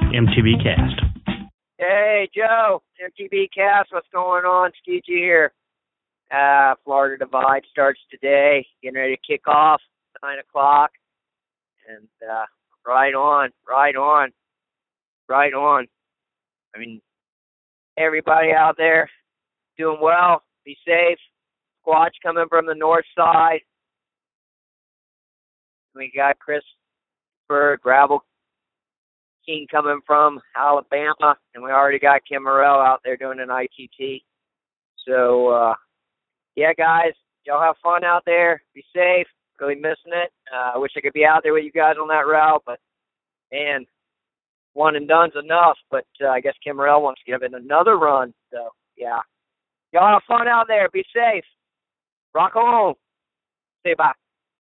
MTB Cast. Hey, Joe, MTB Cast, what's going on? Skiji here. Florida Divide starts today, getting ready to kick off, 9 o'clock. And right on. I mean, everybody out there doing well, be safe. Squatch coming from the north side. We got Christopher Gravel King coming from Alabama, and we already got Kim Morrell out there doing an ITT. So, yeah, guys, y'all have fun out there. Be safe. Really missing it. I wish I could be out there with you guys on that route, but, man, one and done's enough. But I guess Kim Morrell wants to give it another run. So, yeah. Y'all have fun out there. Be safe. Rock on. Say bye.